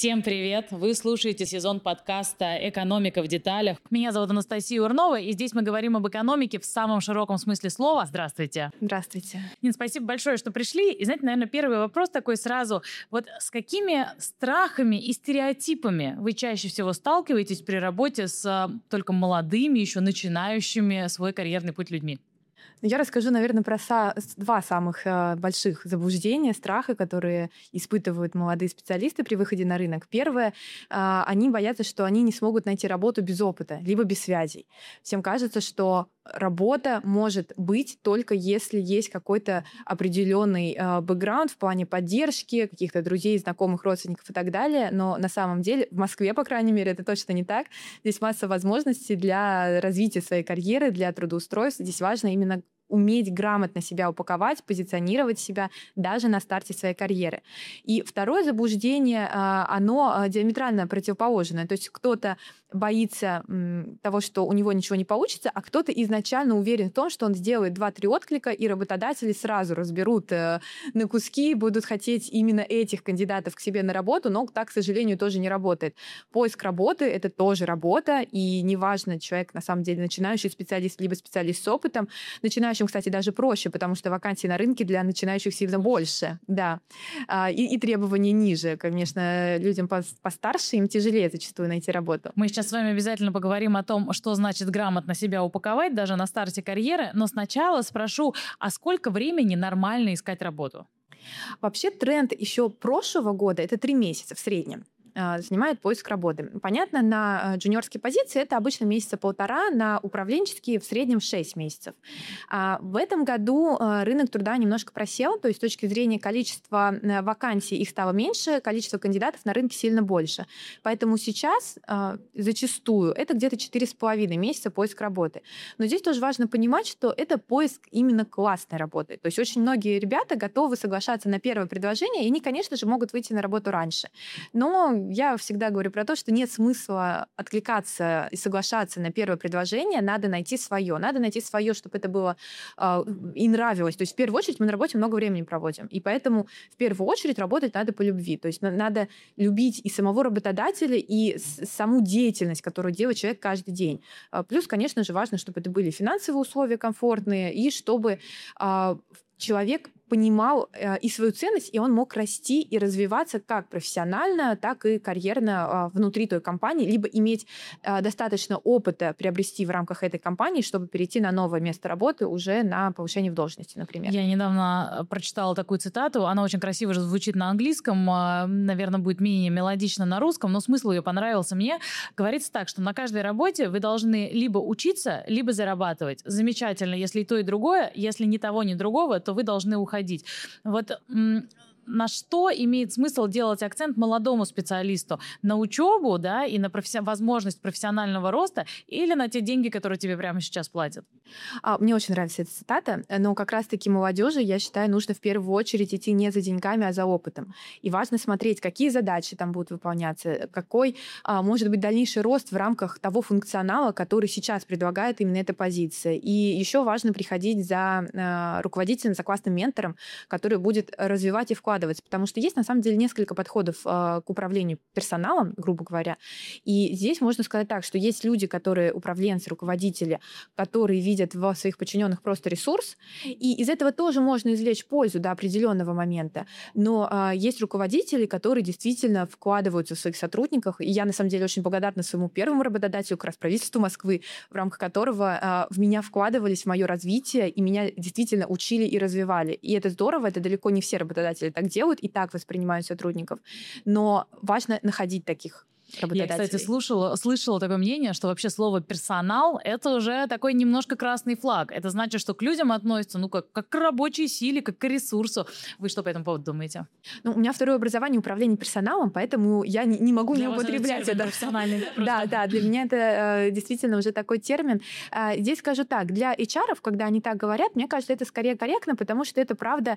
Всем привет! Вы слушаете сезон подкаста «Экономика в деталях». Меня зовут Анастасия Урнова, и здесь мы говорим об экономике в самом широком смысле слова. Здравствуйте! Здравствуйте! Нин, спасибо большое, что пришли. И знаете, наверное, первый вопрос такой сразу. Вот с какими страхами и стереотипами вы чаще всего сталкиваетесь при работе с только молодыми, еще начинающими свой карьерный путь людьми? Я расскажу, наверное, про два самых больших заблуждения, страха, которые испытывают молодые специалисты при выходе на рынок. Первое, они боятся, что они не смогут найти работу без опыта, либо без связей. Всем кажется, что работа может быть только если есть какой-то определенный бэкграунд в плане поддержки, каких-то друзей, знакомых, родственников и так далее. Но на самом деле, в Москве, по крайней мере, это точно не так. Здесь масса возможностей для развития своей карьеры, для трудоустройства. Здесь важно именно уметь грамотно себя упаковать, позиционировать себя даже на старте своей карьеры. И второе заблуждение, оно диаметрально противоположное. То есть кто-то боится того, что у него ничего не получится, а кто-то изначально уверен в том, что он сделает 2-3 отклика, и работодатели сразу разберут на куски, будут хотеть именно этих кандидатов к себе на работу, но так, к сожалению, тоже не работает. Поиск работы — это тоже работа, и неважно, человек на самом деле начинающий специалист, либо специалист с опытом. Начинающим, кстати, даже проще, потому что вакансий на рынке для начинающих сильно больше, да. И требования ниже. Конечно, людям постарше им тяжелее зачастую найти работу. Мы сейчас с вами обязательно поговорим о том, что значит грамотно себя упаковать даже на старте карьеры, но сначала спрошу, а сколько времени нормально искать работу? Вообще тренд еще прошлого года — это 3 месяца в среднем занимает поиск работы. Понятно, на джуниорские позиции это обычно месяца 1,5, на управленческие в среднем 6 месяцев. В этом году рынок труда немножко просел, то есть с точки зрения количества вакансий их стало меньше, количество кандидатов на рынке сильно больше. Поэтому сейчас зачастую это где-то 4,5 месяца поиск работы. Но здесь тоже важно понимать, что это поиск именно классной работы. То есть очень многие ребята готовы соглашаться на первое предложение, и они, конечно же, могут выйти на работу раньше. Но я всегда говорю про то, что нет смысла откликаться и соглашаться на первое предложение, надо найти свое. Надо найти свое, чтобы это было и нравилось. То есть в первую очередь мы на работе много времени проводим, и поэтому в первую очередь работать надо по любви. То есть надо любить и самого работодателя, и саму деятельность, которую делает человек каждый день. Плюс, конечно же, важно, чтобы это были финансовые условия комфортные, и чтобы человек понимал и свою ценность, и он мог расти и развиваться как профессионально, так и карьерно внутри той компании, либо иметь достаточно опыта приобрести в рамках этой компании, чтобы перейти на новое место работы уже на повышение в должности, например. Я недавно прочитала такую цитату, она очень красиво же звучит на английском, наверное, будет менее мелодично на русском, но смысл ее понравился мне. Говорится так, что на каждой работе вы должны либо учиться, либо зарабатывать. Замечательно, если и то, и другое. Если ни того, ни другого, то вы должны уходить. Вот на что имеет смысл делать акцент молодому специалисту? На учебу, да, и на возможность профессионального роста, или на те деньги, которые тебе прямо сейчас платят? Мне очень нравится эта цитата, но как раз-таки молодежи, я считаю, нужно в первую очередь идти не за деньгами, а за опытом. И важно смотреть, какие задачи там будут выполняться, какой может быть дальнейший рост в рамках того функционала, который сейчас предлагает именно эта позиция. И еще важно приходить за руководителем, за классным ментором, который будет развивать и вкладывать. Потому что есть, на самом деле, несколько подходов к управлению персоналом, грубо говоря. И здесь можно сказать так, что есть люди, которые управленцы, руководители, которые видят в своих подчиненных просто ресурс, и из этого тоже можно извлечь пользу до определенного момента. Но есть руководители, которые действительно вкладываются в своих сотрудников. И я, на самом деле, очень благодарна своему первому работодателю, как раз правительству Москвы, в рамках которого в меня вкладывались в мое развитие, и меня действительно учили и развивали. И это здорово, это далеко не все работодатели так делают и так воспринимают сотрудников. Но важно находить таких работодателей. Я, кстати, слышала такое мнение, что вообще слово «персонал» — это уже такой немножко красный флаг. Это значит, что к людям относятся, как к рабочей силе, как к ресурсу. Вы что по этому поводу думаете? У меня второе образование — управление персоналом, поэтому я не могу не употреблять это. Профессиональный. Да, для меня это действительно уже такой термин. Здесь скажу так, для HR-ов, когда они так говорят, мне кажется, это скорее корректно, потому что это, правда,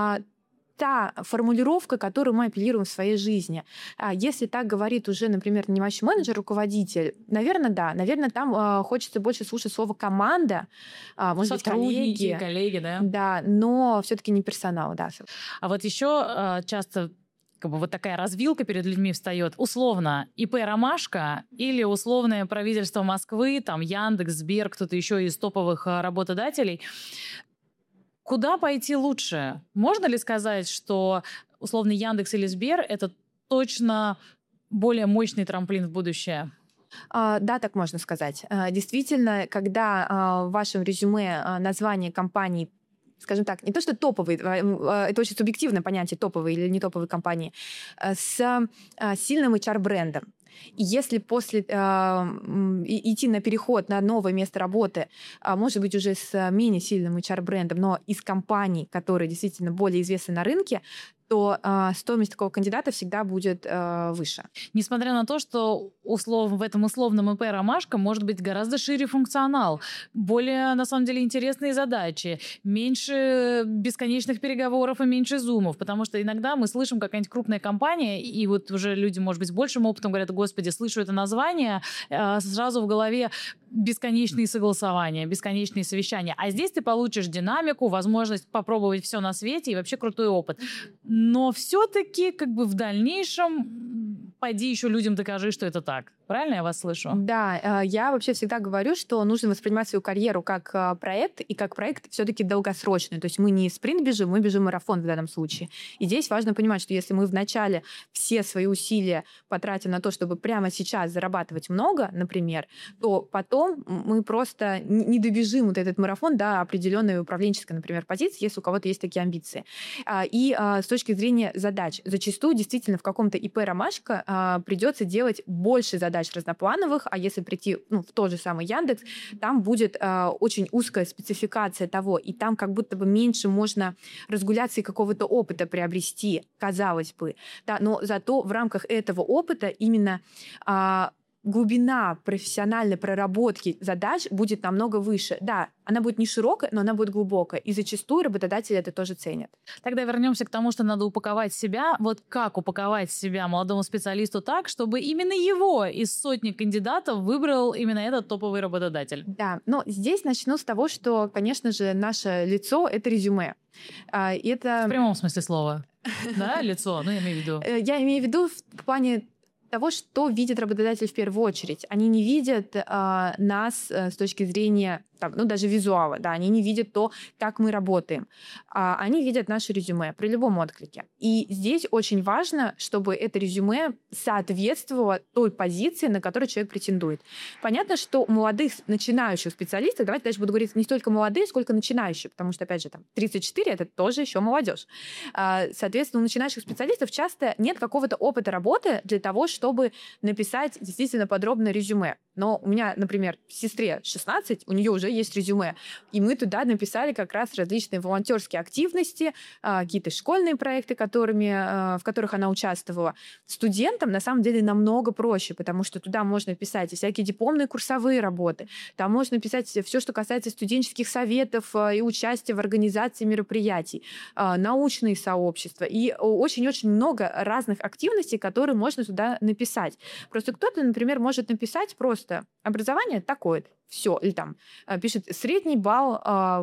та формулировка, которую мы апеллируем в своей жизни. Если так говорит уже, например, нанимающий менеджер, руководитель, наверное, да. Наверное, там хочется больше слушать слово «команда», может быть, коллеги, да? Да, но все-таки не персонал, да. А вот еще часто как бы вот такая развилка перед людьми встает. Условно, ИП «Ромашка» или условное правительство Москвы, там Яндекс, Сбер, кто-то еще из топовых работодателей. Куда пойти лучше? Можно ли сказать, что условный Яндекс или Сбер — это точно более мощный трамплин в будущее? Да, так можно сказать. Действительно, когда в вашем резюме название компании, скажем так, не то что топовый, это очень субъективное понятие, топовые или не топовые компании, с сильным HR-брендом. И если после идти на переход на новое место работы, может быть, уже с менее сильным HR-брендом, но из компаний, которые действительно более известны на рынке, то стоимость такого кандидата всегда будет выше. Несмотря на то, что в этом условном ИП «Ромашка» может быть гораздо шире функционал, более, на самом деле, интересные задачи, меньше бесконечных переговоров и меньше зумов, потому что иногда мы слышим какая-нибудь крупная компания, и вот уже люди, может быть, с большим опытом говорят: господи, слышу это название, сразу в голове бесконечные согласования, бесконечные совещания. А здесь ты получишь динамику, возможность попробовать все на свете и вообще крутой опыт. Но все-таки как бы в дальнейшем пойди еще людям докажи, что это так. Правильно я вас слышу? Да, я вообще всегда говорю, что нужно воспринимать свою карьеру как проект, и как проект все-таки долгосрочный. То есть мы не спринт бежим, мы бежим марафон в данном случае. И здесь важно понимать, что если мы вначале все свои усилия потратим на то, чтобы прямо сейчас зарабатывать много, например, то потом мы просто не добежим вот этот марафон до определенной управленческой, например, позиции, если у кого-то есть такие амбиции. И с точки зрения задач, зачастую действительно в каком-то ИП «Ромашка» придется делать больше задач разноплановых, а если прийти в тот же самый Яндекс, там будет очень узкая спецификация того, и там как будто бы меньше можно разгуляться и какого-то опыта приобрести, казалось бы. Да, но зато в рамках этого опыта именно глубина профессиональной проработки задач будет намного выше. Да, она будет не широкая, но она будет глубокая. И зачастую работодатели это тоже ценят. Тогда вернемся к тому, что надо упаковать себя. Вот как упаковать себя молодому специалисту так, чтобы именно его из сотни кандидатов выбрал именно этот топовый работодатель? Да, но здесь начну с того, что, конечно же, наше лицо — это резюме. Это... В прямом смысле слова. Да, лицо? Ну, я имею в виду. Я имею в виду в плане того, что видит работодатель в первую очередь. Они не видят нас с точки зрения даже визуала, да, они не видят то, как мы работаем. Они видят наше резюме при любом отклике. И здесь очень важно, чтобы это резюме соответствовало той позиции, на которую человек претендует. Понятно, что у молодых начинающих специалистов, давайте даже буду говорить не столько молодые, сколько начинающие, потому что, опять же, 34 — это тоже еще молодежь. Соответственно, у начинающих специалистов часто нет какого-то опыта работы для того, чтобы написать действительно подробное резюме. Но у меня, например, сестре 16, у нее уже есть резюме. И мы туда написали как раз различные волонтерские активности, какие-то школьные проекты, в которых она участвовала. Студентам, на самом деле, намного проще, потому что туда можно писать и всякие дипломные курсовые работы. Там можно писать все, что касается студенческих советов и участия в организации мероприятий, научные сообщества. И очень-очень много разных активностей, которые можно туда написать. Просто кто-то, например, может написать просто образование такое-то, все, или там пишет средний балл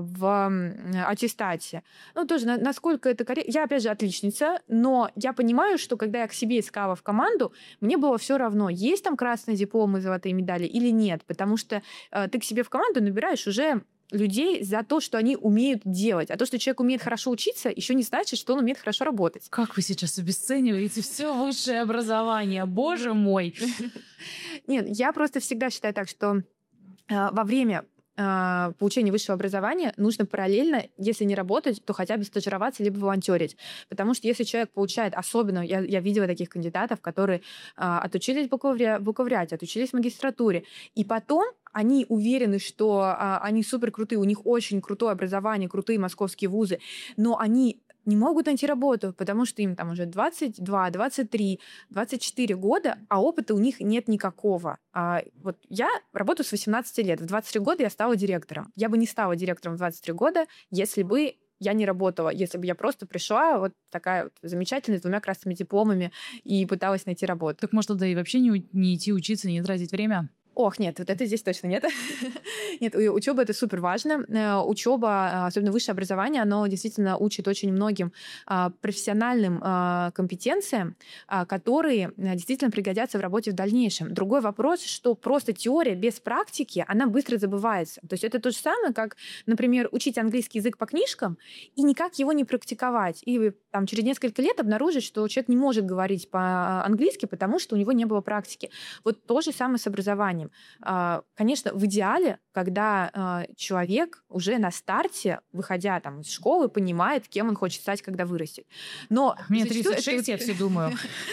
в аттестате. Тоже насколько это корректно. Я, опять же, отличница, но я понимаю, что когда я к себе искала в команду, мне было все равно, есть там красные дипломы, золотые медали или нет, потому что ты к себе в команду набираешь уже людей за то, что они умеют делать. А то, что человек умеет хорошо учиться, еще не значит, что он умеет хорошо работать. Как вы сейчас обесцениваете все высшее образование? Боже мой! Нет, я просто всегда считаю так, что во время получения высшего образования нужно параллельно, если не работать, то хотя бы стажироваться либо волонтерить. Потому что если человек получает, особенно я видела таких кандидатов, которые отучились в бакалавриате, отучились в магистратуре, и потом они уверены, что они супер крутые, у них очень крутое образование, крутые московские вузы, но они не могут найти работу, потому что им там уже 22, 23, 24 года, а опыта у них нет никакого. Вот я работаю с 18 лет. В 23 года я стала директором. Я бы не стала директором в 23 года, если бы я не работала, если бы я просто пришла вот такая вот замечательная, с 2 красными дипломами и пыталась найти работу. Так может, тогда и вообще не идти учиться, не тратить время? Ох, нет, вот это здесь точно нет. Нет, учеба это супер важно. Учеба, особенно высшее образование, оно действительно учит очень многим профессиональным компетенциям, которые действительно пригодятся в работе в дальнейшем. Другой вопрос, что просто теория без практики, она быстро забывается. То есть это то же самое, как, например, учить английский язык по книжкам и никак его не практиковать. И там через несколько лет обнаружить, что человек не может говорить по-английски, потому что у него не было практики. Вот то же самое с образованием. Конечно, в идеале, когда человек уже на старте, выходя там из школы, понимает, кем он хочет стать, когда вырастет. Но мне 36, я все думаю.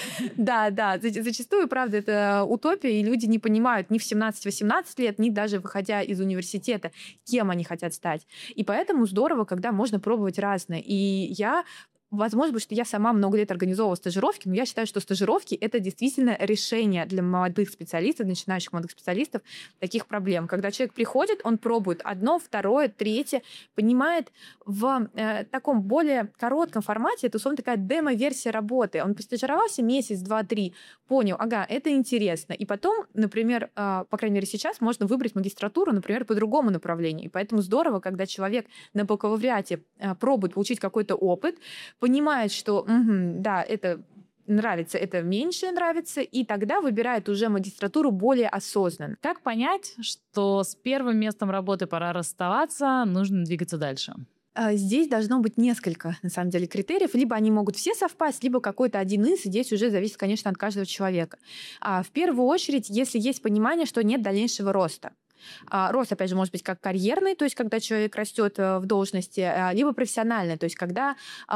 Да, зачастую, правда, это утопия, и люди не понимают ни в 17-18 лет, ни даже выходя из университета, кем они хотят стать. И поэтому здорово, когда можно пробовать разное. И я возможно, потому что я сама много лет организовывала стажировки, но я считаю, что стажировки — это действительно решение для молодых специалистов, начинающих молодых специалистов таких проблем. Когда человек приходит, он пробует одно, второе, третье, понимает в таком более коротком формате, это, условно, такая демо-версия работы. Он постажировался месяц, два, три, понял, ага, это интересно. И потом, например, по крайней мере сейчас, можно выбрать магистратуру, например, по другому направлению. И поэтому здорово, когда человек на бакалавриате пробует получить какой-то опыт, понимает, что да, это нравится, это меньше нравится, и тогда выбирает уже магистратуру более осознанно. Как понять, что с первым местом работы пора расставаться, нужно двигаться дальше? Здесь должно быть несколько, на самом деле, критериев. Либо они могут все совпасть, либо какой-то один из. Здесь уже зависит, конечно, от каждого человека. В первую очередь, если есть понимание, что нет дальнейшего роста. Рост, опять же, может быть как карьерный, то есть когда человек растет в должности, либо профессиональный, то есть когда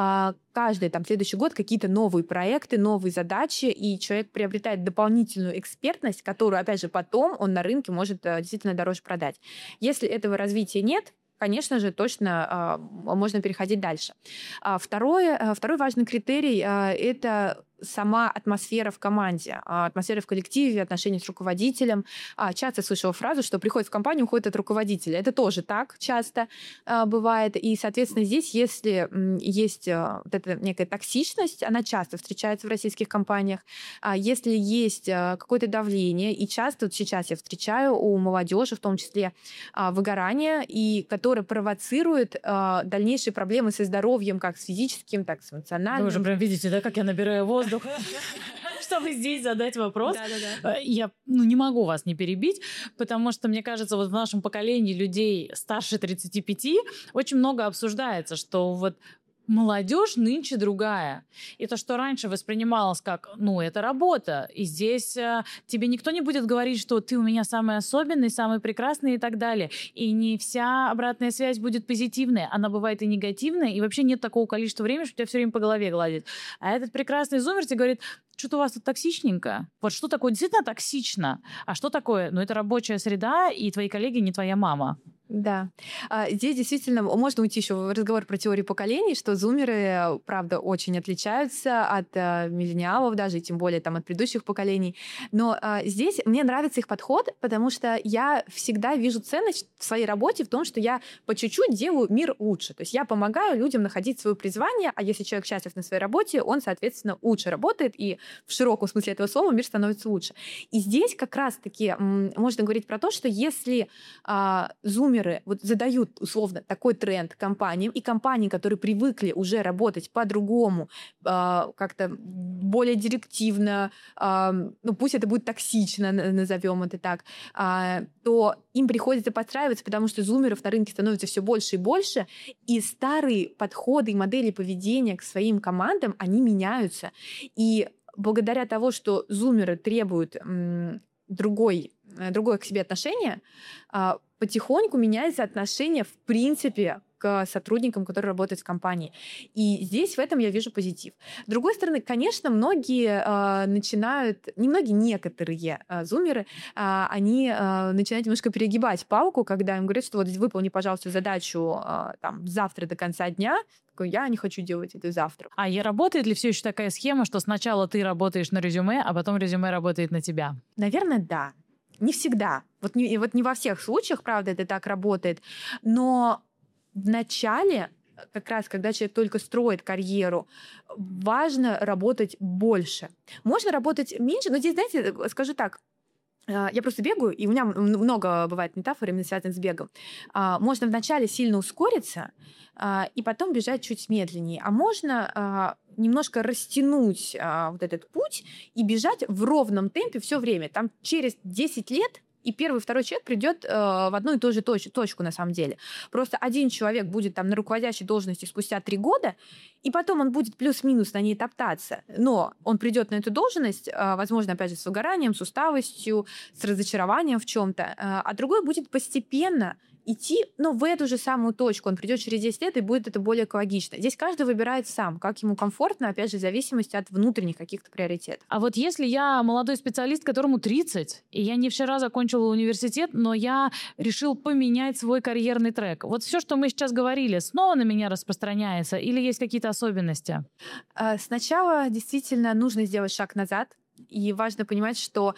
каждый следующий год какие-то новые проекты, новые задачи, и человек приобретает дополнительную экспертность, которую, опять же, потом он на рынке может действительно дороже продать. Если этого развития нет, конечно же, точно можно переходить дальше. Второй важный критерий – это сама атмосфера в команде, атмосфера в коллективе, отношения с руководителем. Часто слышала фразу, что приходит в компанию, уходит от руководителя. Это тоже так часто бывает. И, соответственно, здесь, если есть вот эта некая токсичность, она часто встречается в российских компаниях. Если есть какое-то давление, и часто, вот сейчас я встречаю у молодежи, в том числе выгорание, и которое провоцирует дальнейшие проблемы со здоровьем, как с физическим, так и с эмоциональным. Вы уже прям видите, да, как я набираю воздух, чтобы здесь задать вопрос. Да. Я не могу вас не перебить, потому что, мне кажется, вот в нашем поколении людей старше 35 очень много обсуждается, что вот молодежь нынче другая. И то, что раньше воспринималось как, это работа, и здесь тебе никто не будет говорить, что ты у меня самый особенный, самый прекрасный и так далее. И не вся обратная связь будет позитивная, она бывает и негативная, и вообще нет такого количества времени, что тебя все время по голове гладит. А этот прекрасный зумер тебе говорит: что-то у вас тут токсичненько. Вот что такое действительно токсично? А что такое? Это рабочая среда, и твои коллеги не твоя мама. Да. Здесь действительно можно уйти еще в разговор про теорию поколений, что зумеры, правда, очень отличаются от миллениалов даже, и тем более от предыдущих поколений. Но здесь мне нравится их подход, потому что я всегда вижу ценность в своей работе в том, что я по чуть-чуть делаю мир лучше. То есть я помогаю людям находить свое призвание, а если человек счастлив на своей работе, он, соответственно, лучше работает, и в широком смысле этого слова мир становится лучше. И здесь как раз-таки можно говорить про то, что если зумеры задают условно такой тренд компаниям, и компании, которые привыкли уже работать по-другому, как-то более директивно, пусть это будет токсично, назовем это так, то им приходится подстраиваться, потому что зумеров на рынке становится все больше и больше, и старые подходы и модели поведения к своим командам, они меняются. И благодаря тому, что зумеры требуют другое к себе отношение, потихоньку меняется отношение в принципе к сотрудникам, которые работают в компании. И здесь в этом я вижу позитив. С другой стороны, конечно, некоторые зумеры, они начинают немножко перегибать палку, когда им говорят, что вот выполни, пожалуйста, задачу завтра до конца дня. Я не хочу делать это завтра. А работает ли все еще такая схема, что сначала ты работаешь на резюме, а потом резюме работает на тебя? Наверное, да. Не всегда. Вот не во всех случаях, правда, это так работает. Но в начале, как раз когда человек только строит карьеру, важно работать больше. Можно работать меньше, но здесь, знаете, скажу так, Я просто бегаю, и у меня много бывает метафор, именно связанных с бегом. Можно вначале сильно ускориться, и потом бежать чуть медленнее. А можно немножко растянуть вот этот путь и бежать в ровном темпе все время. Там через 10 лет и первый, второй человек придет в одну и ту же точку на самом деле. Просто один человек будет там на руководящей должности спустя 3 года, и потом он будет плюс-минус на ней топтаться. Но он придет на эту должность, возможно, опять же, с выгоранием, с усталостью, с разочарованием в чем-то, а другой будет постепенно идти, но в эту же самую точку. Он придет через 10 лет, и будет это более экологично. Здесь каждый выбирает сам, как ему комфортно, опять же, в зависимости от внутренних каких-то приоритетов. А вот если я молодой специалист, которому 30, и я не вчера закончила университет, но я решил поменять свой карьерный трек. Вот все, что мы сейчас говорили, снова на меня распространяется или есть какие-то особенности? Сначала действительно нужно сделать шаг назад. И важно понимать, что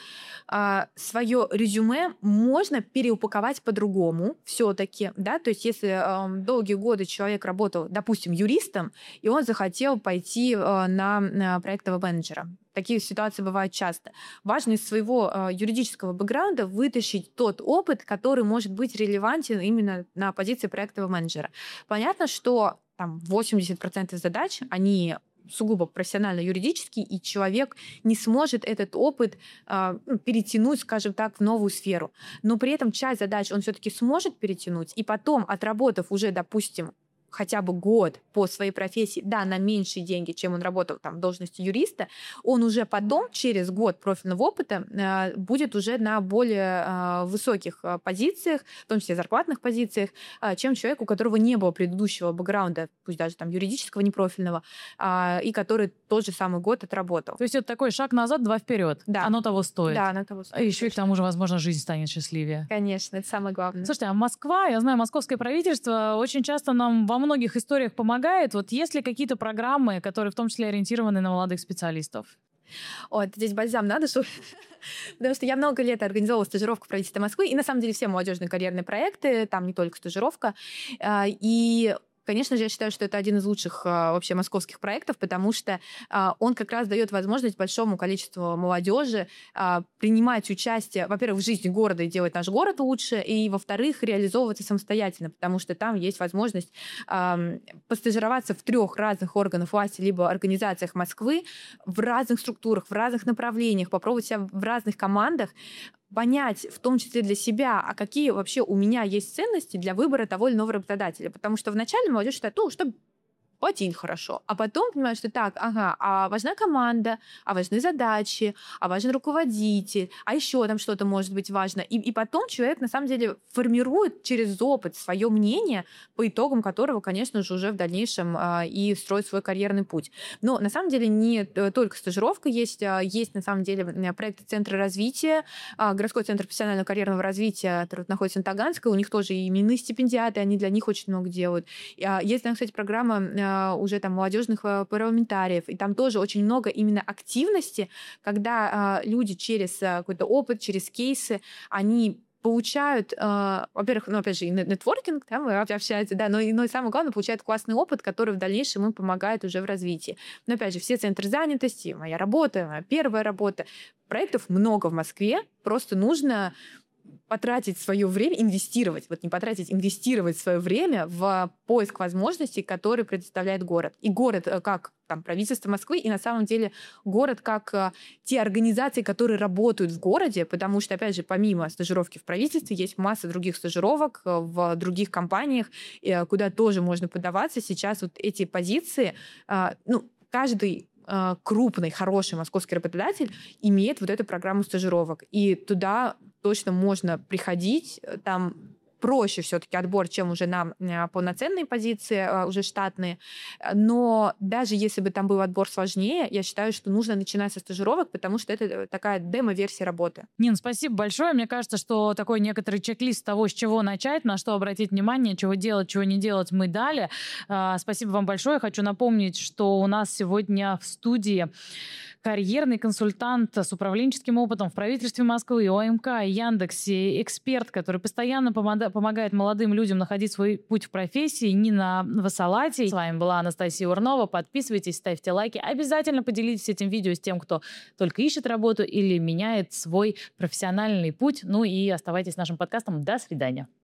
свое резюме можно переупаковать по-другому все-таки, да, то есть если долгие годы человек работал, допустим, юристом, и он захотел пойти на проектного менеджера. Такие ситуации бывают часто. Важно из своего юридического бэкграунда вытащить тот опыт, который может быть релевантен именно на позиции проектного менеджера. Понятно, что там 80% задач, они сугубо профессионально-юридический, и человек не сможет этот опыт перетянуть, скажем так, в новую сферу. Но при этом часть задач он все-таки сможет перетянуть, и потом, отработав уже, допустим, хотя бы год по своей профессии, да, на меньшие деньги, чем он работал там в должности юриста, он уже потом, через год профильного опыта, будет уже на более высоких позициях, в том числе зарплатных позициях, чем человек, у которого не было предыдущего бэкграунда, пусть даже там юридического, непрофильного, и который тот же самый год отработал. То есть это такой шаг назад, два вперед. Да. Оно того стоит. Да, оно того стоит. А еще и к тому же, возможно, жизнь станет счастливее. Конечно, это самое главное. Слушайте, а Москва, я знаю, московское правительство очень часто нам во многих историях помогает. Вот есть ли какие-то программы, которые в том числе ориентированы на молодых специалистов? Ой, здесь бальзам надо, что... Потому что я много лет организовывала стажировку в правительстве Москвы, и на самом деле все молодежные карьерные проекты, там не только стажировка. И конечно же, я считаю, что это один из лучших вообще московских проектов, потому что он как раз дает возможность большому количеству молодежи принимать участие, во-первых, в жизни города и делать наш город лучше, и, во-вторых, реализовываться самостоятельно, потому что там есть возможность постажироваться в 3 разных органах власти либо организациях Москвы, в разных структурах, в разных направлениях, попробовать себя в разных командах, понять, в том числе для себя, а какие вообще у меня есть ценности для выбора того или иного работодателя. Потому что вначале молодежь считает, что платить хорошо, а потом понимаешь, что так, а важна команда, а важны задачи, а важен руководитель, а еще там что-то может быть важно. И потом человек на самом деле формирует через опыт свое мнение, по итогам которого, конечно же, уже в дальнейшем и строит свой карьерный путь. Но на самом деле не только стажировка есть на самом деле проекты Центра развития, городской центр профессионального карьерного развития, который находится на Таганской, у них тоже и именные стипендиаты, они для них очень много делают. Есть, кстати, программа уже там молодежных парламентариев, и там тоже очень много именно активности, когда люди через какой-то опыт, через кейсы, они получают, во-первых, опять же, и нетворкинг, там общаются, да, но и самое главное, получают классный опыт, который в дальнейшем им помогает уже в развитии. Но опять же, все центры занятости, моя работа, моя первая работа, проектов много в Москве, просто нужно потратить свое время, инвестировать, вот не потратить, инвестировать свое время в поиск возможностей, которые предоставляет город. И город как там, правительство Москвы, и на самом деле город как те организации, которые работают в городе, потому что, опять же, помимо стажировки в правительстве, есть масса других стажировок в других компаниях, куда тоже можно подаваться. Сейчас вот эти позиции, каждый крупный, хороший московский работодатель имеет вот эту программу стажировок. И туда точно можно приходить, там проще все-таки отбор, чем уже на полноценные позиции, уже штатные. Но даже если бы там был отбор сложнее, я считаю, что нужно начинать со стажировок, потому что это такая демо-версия работы. Нин, спасибо большое. Мне кажется, что такой некоторый чек-лист того, с чего начать, на что обратить внимание, чего делать, чего не делать, мы дали. Спасибо вам большое. Хочу напомнить, что у нас сегодня в студии карьерный консультант с управленческим опытом в правительстве Москвы, ОМК, Яндексе, эксперт, который постоянно помогает молодым людям находить свой путь в профессии. Нина Васалати. С вами была Анастасия Урнова. Подписывайтесь, ставьте лайки. Обязательно поделитесь этим видео с тем, кто только ищет работу или меняет свой профессиональный путь. Ну и оставайтесь с нашим подкастом. До свидания.